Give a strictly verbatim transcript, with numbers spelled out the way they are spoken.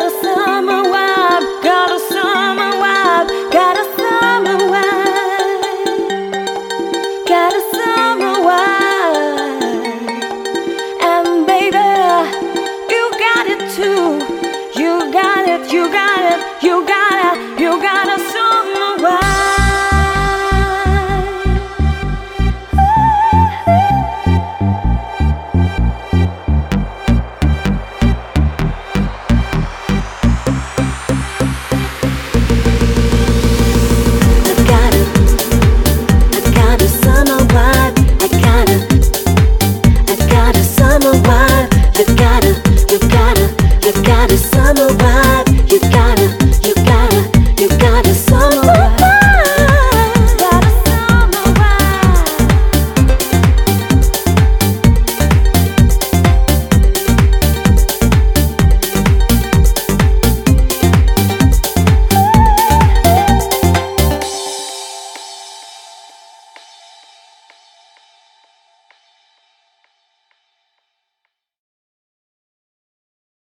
a summer vibe, got a summer vibe, got a summer vibe, got a summer vibe. And baby, you got it too. You got it, you got it, you got it, you got a summer vibe. I got a summer vibe.